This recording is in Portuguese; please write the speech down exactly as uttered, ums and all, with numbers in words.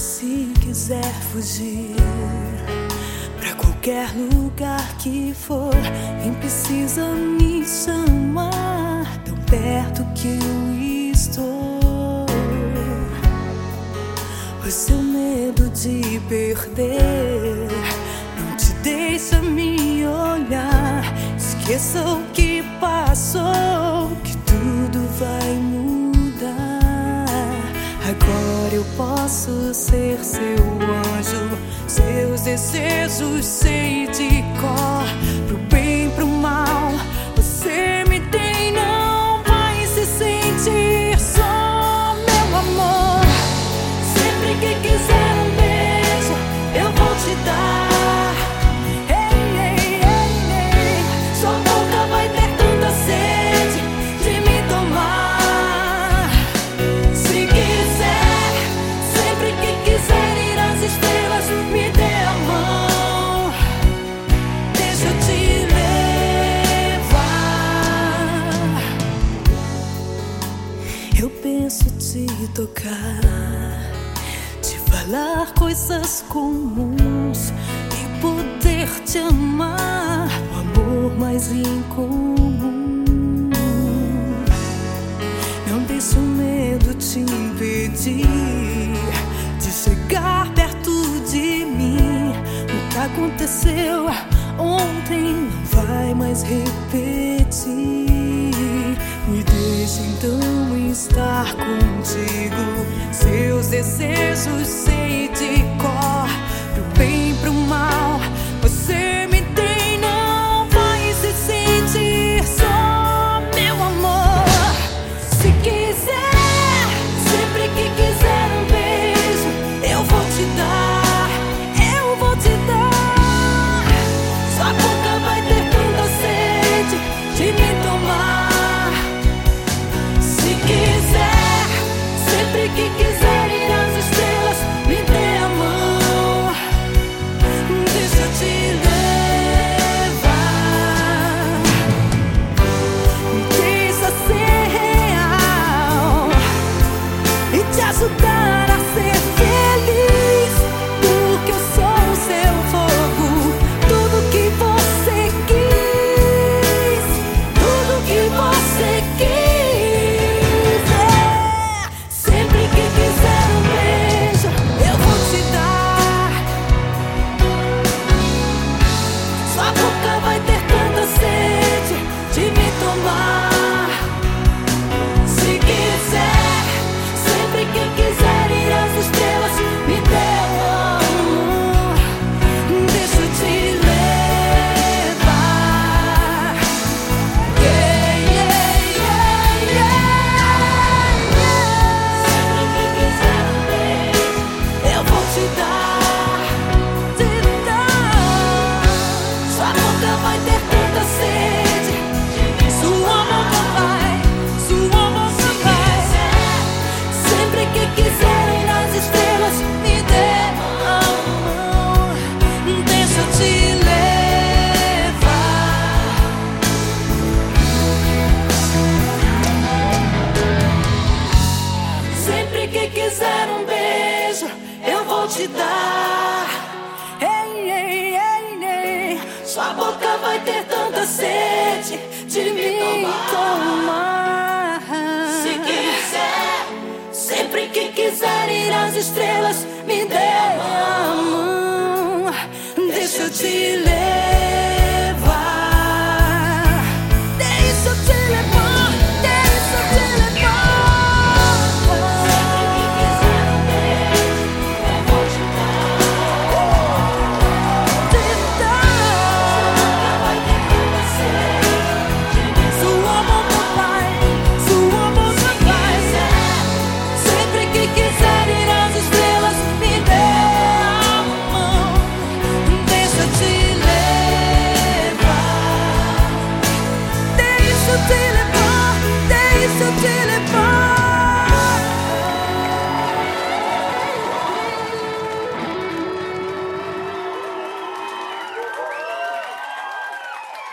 Se quiser fugir pra qualquer lugar que for, nem precisa me chamar, tão perto que eu estou. O seu medo de perder não te deixa me olhar. Esqueça o que passou, que tudo vai mudar. Agora eu posso ser seu anjo, seus desejos sei de cor. Pro bem, pro mal, você me tem, não vai se sentir só, meu amor. Sempre que quiser um beijo, eu vou te dar. Ei, ei, ei, ei. Sua boca vai ter tanta sede de me tomar. Se quiser, sempre que quiser ir às estrelas, me dê a mão, deixa eu te levar. Eu penso te tocar, te falar coisas comuns e poder te amar, o amor mais incomum. Não deixe o medo te impedir de chegar perto de mim. O que aconteceu ontem não vai mais repetir. Me deixe então estar contigo, seus desejos sei de cor. Pro bem, pro mal, você me tem, não vai se sentir só, meu amor. Se quiser, sempre que quiser um beijo, eu vou te dar, eu vou te dar. Sua boca vai ter tanta sede de me tomar. Se quiser, sempre que quiser ir às estrelas, me dê a mão, deixa eu te levar. Me deixa ser real e te ajudar a ser feliz, porque eu sou o seu fogo. Tudo que você quis, tudo que você quis. Sempre que quiser um beijo, eu vou te dar. Sua boca vai ter tanta sede de me tomar. Se quiser, sempre que quiser ir às estrelas, me dê a mão, deixa eu te levar. Yeah, yeah, yeah, yeah, yeah. Sempre que quiser um beijo, eu vou te dar, te dar. Sua boca vai ter tanta sede, sua boca vai, sua boca vai. Sempre que quiser ir às estrelas, me dê a mão, deixa eu te levar. Sempre que quiser um beijo, eu vou te dar. Ei, ei, ei, ei. Sua boca vai ter tanta sede de me tomar. Se quiser, sempre que quiser ir às estrelas, me dê a mão, deixa eu te levar.